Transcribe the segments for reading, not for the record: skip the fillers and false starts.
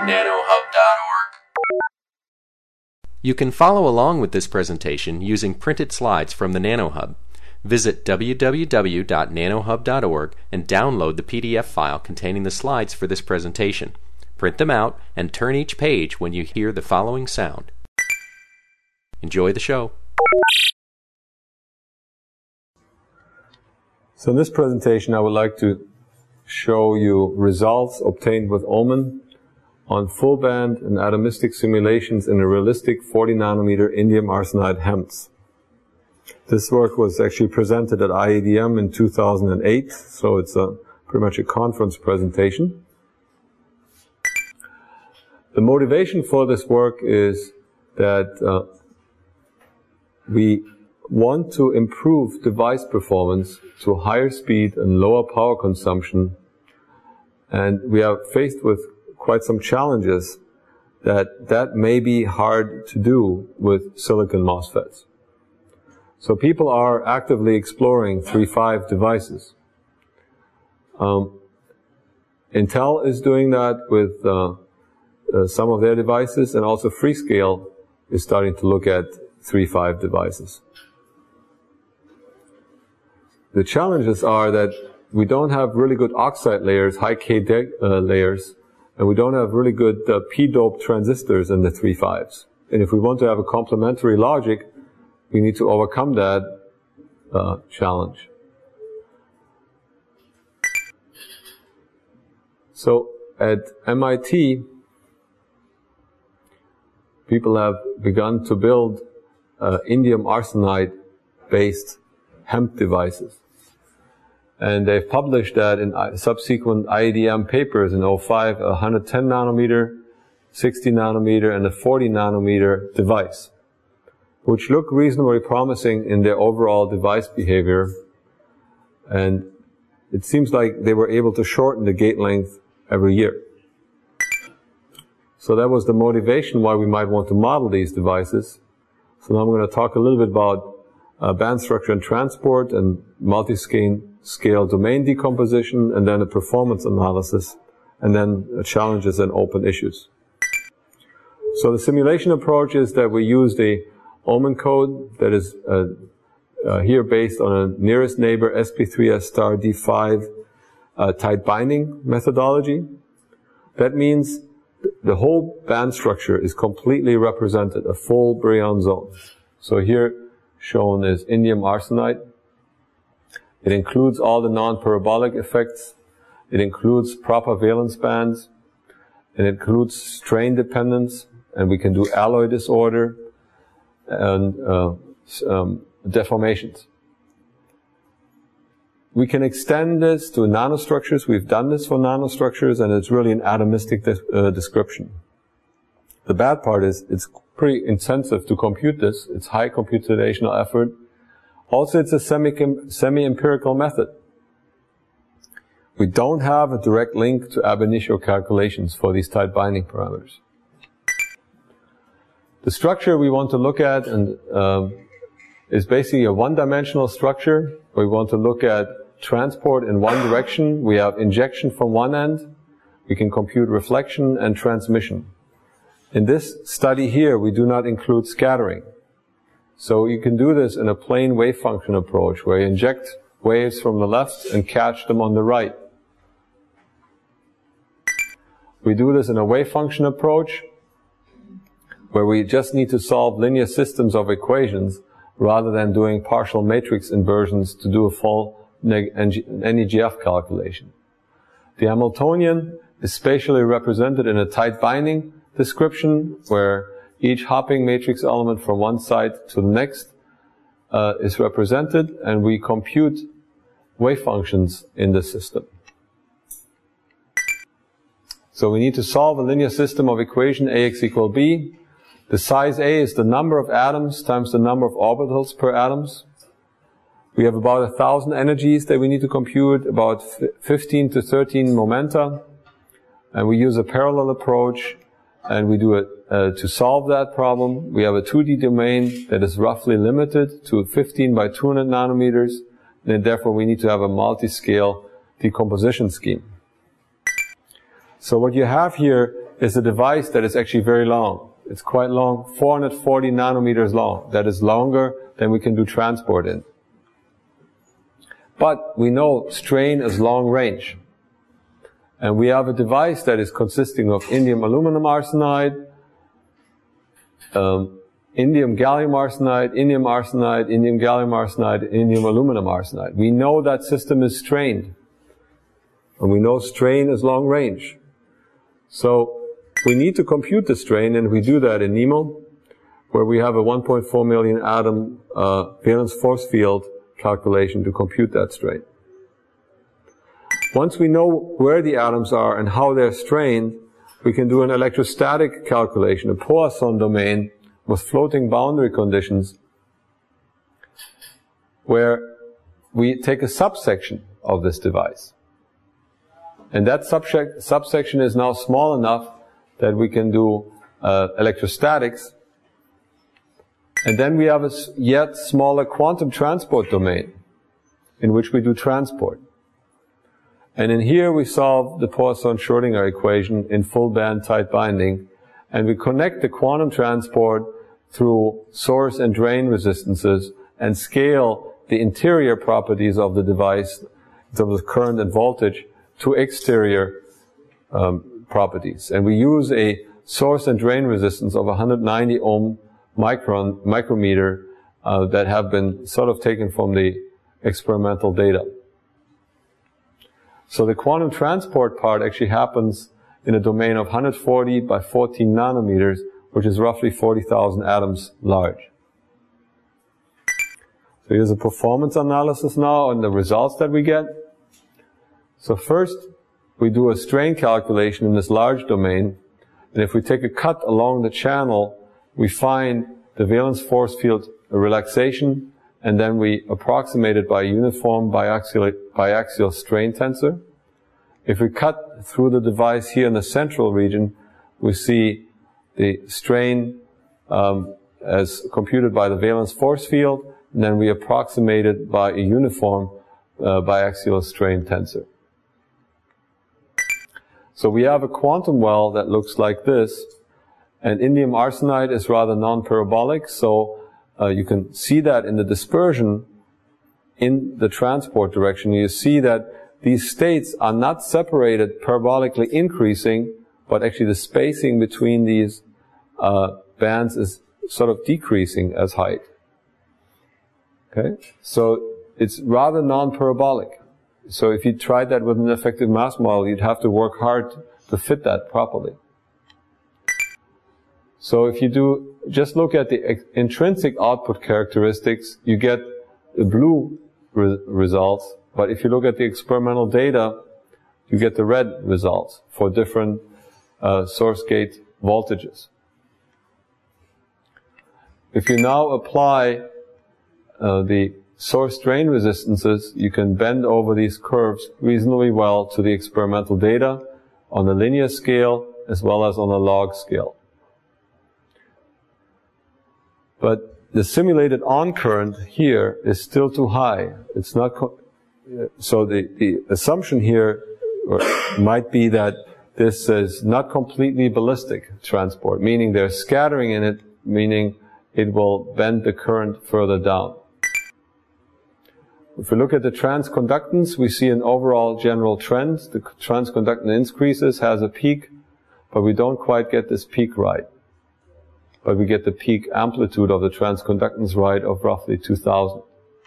www.nanohub.org. You can follow along with this presentation using printed slides from the NanoHub. Visit www.nanohub.org and download the PDF file containing the slides for this presentation. Print them out and turn each page when you hear the following sound. Enjoy the show. So in this presentation I would like to show you results obtained with Omen on full band and atomistic simulations in a realistic 40 nanometer indium arsenide HEMTs. This work was actually presented at IEDM in 2008, so it's pretty much a conference presentation. The motivation for this work is that we want to improve device performance to higher speed and lower power consumption, and we are faced with quite some challenges that may be hard to do with silicon MOSFETs. So people are actively exploring 3.5 devices. Intel is doing that with some of their devices, and also Freescale is starting to look at 3.5 devices. The challenges are that we don't have really good oxide layers, high K layers, and we don't have really good p-doped transistors in the 3.5s. And if we want to have a complementary logic, we need to overcome that challenge. So at MIT, people have begun to build indium arsenide-based HEMT devices. And they've published that in subsequent IEDM papers in 05, a 110 nanometer, 60 nanometer, and a 40 nanometer device, which look reasonably promising in their overall device behavior. And it seems like they were able to shorten the gate length every year. So that was the motivation why we might want to model these devices. So now I'm going to talk a little bit about band structure and transport and multi-scale domain decomposition, and then a performance analysis, and then challenges and open issues. So the simulation approach is that we use the Omen code that is here based on a nearest neighbor SP3S star D5 tight binding methodology. That means the whole band structure is completely represented, a full Brillouin zone. So here shown is indium arsenide. It includes all the non-parabolic effects. It includes proper valence bands. It includes strain dependence, and we can do alloy disorder and deformations. We can extend this to nanostructures. We've done this for nanostructures, and it's really an atomistic description. The bad part is it's pretty intensive to compute this. It's high computational effort. Also, it's a semi-empirical method. We don't have a direct link to ab initio calculations for these tight binding parameters. The structure we want to look at is basically a one-dimensional structure. We want to look at transport in one direction. We have injection from one end. We can compute reflection and transmission. In this study here, we do not include scattering. So you can do this in a plain wave function approach, where you inject waves from the left and catch them on the right. We do this in a wave function approach, where we just need to solve linear systems of equations rather than doing partial matrix inversions to do a full NEGF calculation. The Hamiltonian is spatially represented in a tight binding description, where each hopping matrix element from one side to the next is represented, and we compute wave functions in the system. So we need to solve a linear system of equation AX equal B. The size A is the number of atoms times the number of orbitals per atoms. We have about 1,000 energies that we need to compute, about 15 to 13 momenta, and we use a parallel approach, and we do it to solve that problem. We have a 2D domain that is roughly limited to 15 by 200 nanometers, and therefore we need to have a multi-scale decomposition scheme. So what you have here is a device that is actually very long. It's quite long, 440 nanometers long. That is longer than we can do transport in. But we know strain is long range. And we have a device that is consisting of indium aluminum arsenide, indium gallium arsenide, indium arsenide, indium gallium arsenide, indium aluminum arsenide. We know that system is strained. And we know strain is long range. So we need to compute the strain, and we do that in NEMO, where we have a 1.4 million atom valence force field calculation to compute that strain. Once we know where the atoms are and how they're strained, we can do an electrostatic calculation, a Poisson domain with floating boundary conditions, where we take a subsection of this device. And that subsection is now small enough that we can do electrostatics. And then we have a yet smaller quantum transport domain in which we do transport. And in here we solve the Poisson-Schrödinger equation in full band tight binding, and we connect the quantum transport through source and drain resistances and scale the interior properties of the device in terms of current and voltage to exterior properties. And we use a source and drain resistance of 190 ohm micrometer that have been sort of taken from the experimental data. So the quantum transport part actually happens in a domain of 140 by 14 nanometers, which is roughly 40,000 atoms large. So here's a performance analysis now on the results that we get. So first, we do a strain calculation in this large domain, and if we take a cut along the channel, we find the valence force field relaxation, and then we approximate it by a uniform biaxial strain tensor. If we cut through the device here in the central region, we see the strain as computed by the valence force field, and then we approximate it by a uniform biaxial strain tensor. So we have a quantum well that looks like this, and indium arsenide is rather non-parabolic, so you can see that in the dispersion in the transport direction. You see that these states are not separated parabolically increasing, but actually the spacing between these bands is sort of decreasing as height. Okay? So it's rather non-parabolic. So if you tried that with an effective mass model, you'd have to work hard to fit that properly. So if you do, just look at the intrinsic output characteristics, you get the blue results, but if you look at the experimental data, you get the red results for different source gate voltages. If you now apply the source drain resistances, you can bend over these curves reasonably well to the experimental data on the linear scale as well as on the log scale. But the simulated on current here is still too high. It's not so the assumption here might be that this is not completely ballistic transport, meaning there's scattering in it, meaning it will bend the current further down. If we look at the transconductance, we see an overall general trend. The transconductance increases, has a peak, but we don't quite get this peak right. But we get the peak amplitude of the transconductance right of roughly 2000.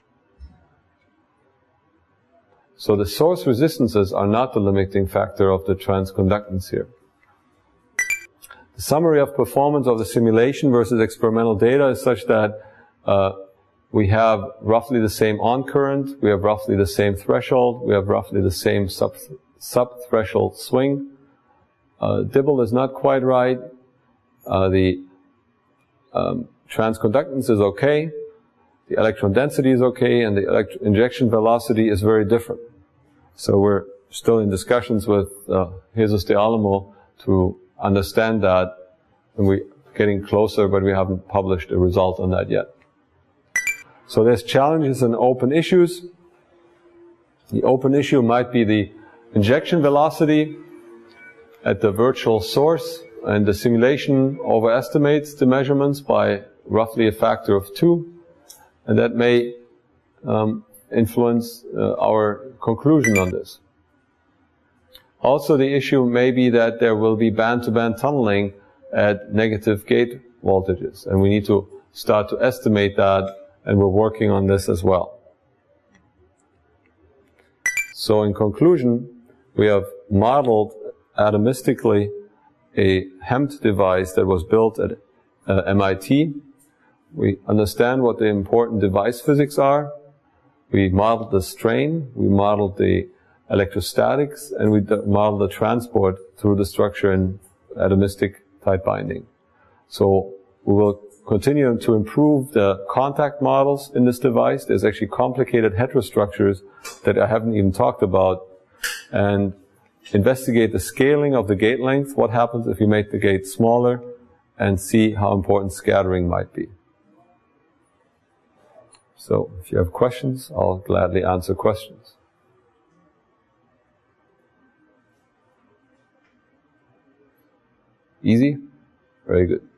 So the source resistances are not the limiting factor of the transconductance here. The summary of performance of the simulation versus experimental data is such that we have roughly the same on current, we have roughly the same threshold, we have roughly the same sub-threshold swing. Dibble is not quite right. The transconductance is okay, the electron density is okay, and the injection velocity is very different. So we're still in discussions with Jesus de Alamo to understand that, and we're getting closer, but we haven't published a result on that yet. So there's challenges and open issues. The open issue might be the injection velocity, at the virtual source, and the simulation overestimates the measurements by roughly a factor of 2, and that may influence our conclusion on this. Also, the issue may be that there will be band-to-band tunneling at negative gate voltages, and we need to start to estimate that, and we're working on this as well. So in conclusion, we have modeled atomistically a HEMT device that was built at MIT. We understand what the important device physics are. We modeled the strain, we modeled the electrostatics, and we modeled the transport through the structure in atomistic tight binding. So we will continue to improve the contact models in this device. There's actually complicated heterostructures that I haven't even talked about, and investigate the scaling of the gate length, what happens if you make the gate smaller, and see how important scattering might be. So if you have questions, I'll gladly answer questions. Easy? Very good.